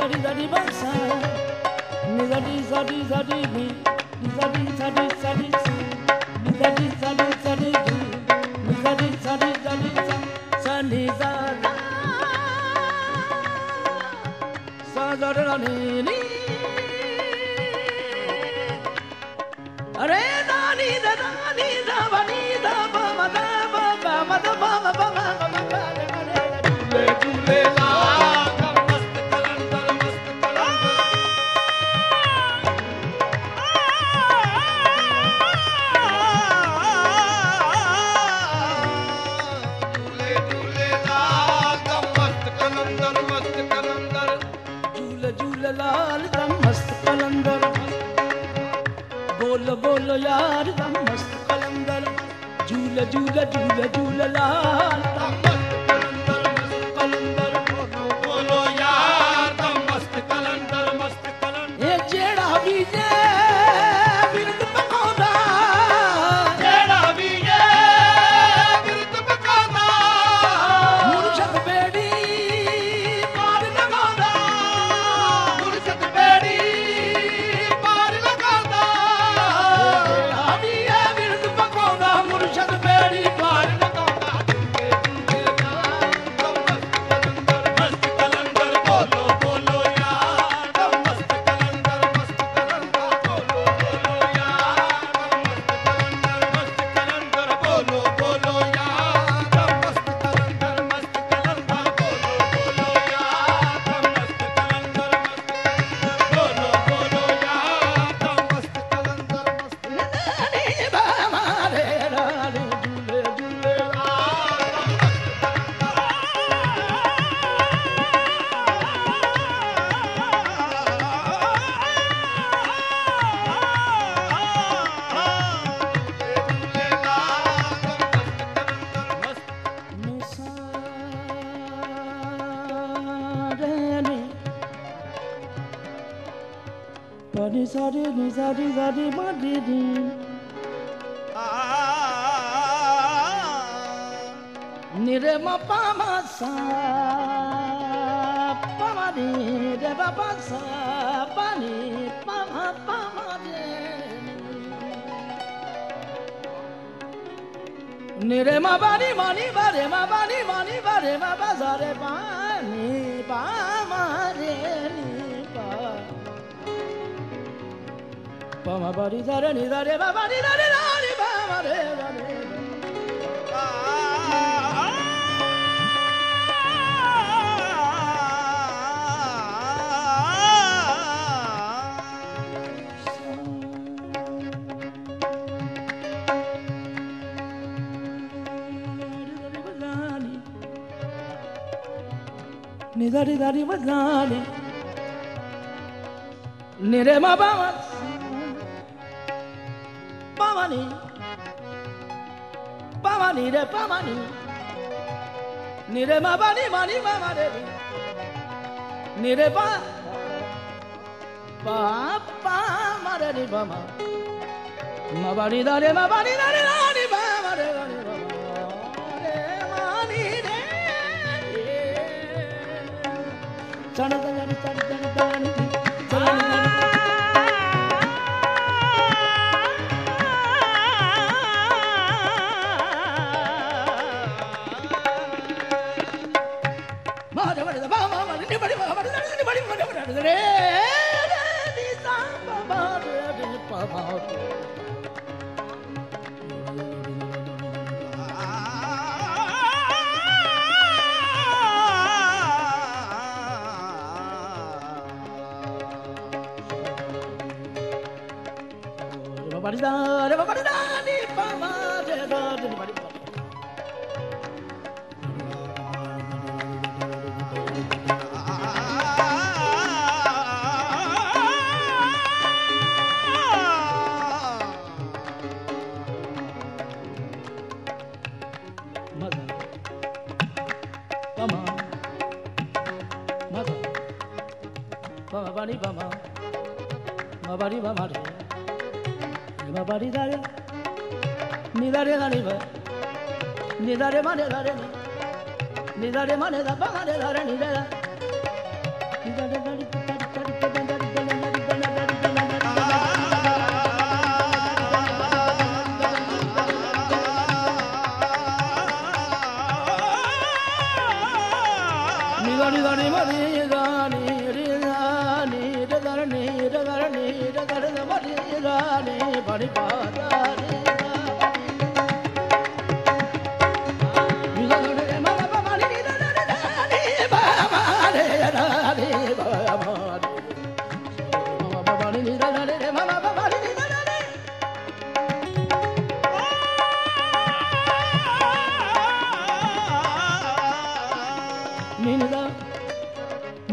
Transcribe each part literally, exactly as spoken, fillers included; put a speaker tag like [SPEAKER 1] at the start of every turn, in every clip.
[SPEAKER 1] Nidari dari basa, nidari sadi sadi bi, nidari sadi sadi si, nidari sadi sadi bi, nidari sadi sadi sa, sadi sada, sada ni ni, re da ni da da ni da ba ni da ba ma da ba ba ma da ba ma ba ma ma ma re re re la. बोल बोल यार दम मस्त कलंदर झूल झूल झूल झूल लाल दम मस्त कलंदर मस्त कलंदर बोलो बोलो यार दम मस्त कलंदर मस्त कलंदर ये जेड़ा भी जे बिरद पकादा जेड़ा भी जे बिरद पकादा मुर्शद बेड़ी पार लगादा मुर्शद बेड़ी Body sorry, ni sorry, sorry, body di. Ni re ma pa ma sa, pa ma di, re pa pa sa, pa ni, pa ma pa ma di. Ni re ma ba ni ma ni ba re ma ba ni ma ni ba re ma ba sa re pa ni pa ma re ni pa. Pa ma ba di da re ni da re ba ba di da re da ni ba ma re da re. Ni da re da re ba da ni. Ni re ma ba ma. Pamani, pamani re pamani, ni re ma ba ni ma ni ma ma re, ni re pa, pa pa ma re ni pa ma, ma ba ni da re ma ba ni da re da ni pa ma re da ni pa ma re ma ni re. Chana da ni chana chana chana ni chana ni. Bari bama, ma bari bama re, ma bari dare, ni dare dare ba, ni dare ma ne dare ni, ni dare ma ne da ba ma ne dare ni dare, ni dare dare.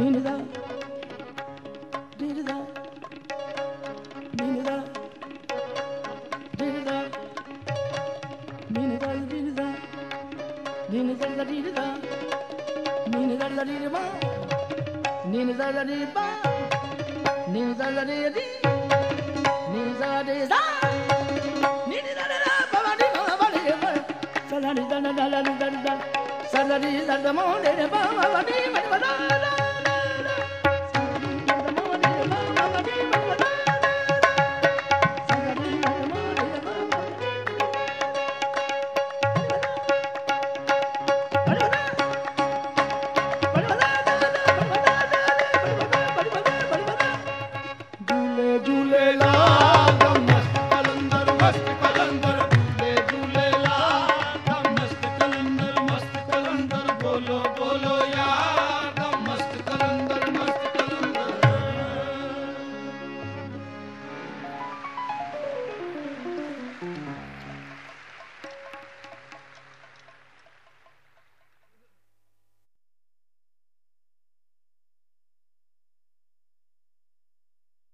[SPEAKER 1] Nina, Nina, Nina, Nina, Nina, Nina, Nina, da di da, Nina da da di ba, Nina da da di ba, Nina da da di di, Nina da di da, Nina da da ba ba di ba ba di ba, sa da di da da da da da da, sa da di da da mo di ba ba ba di ba ba da da.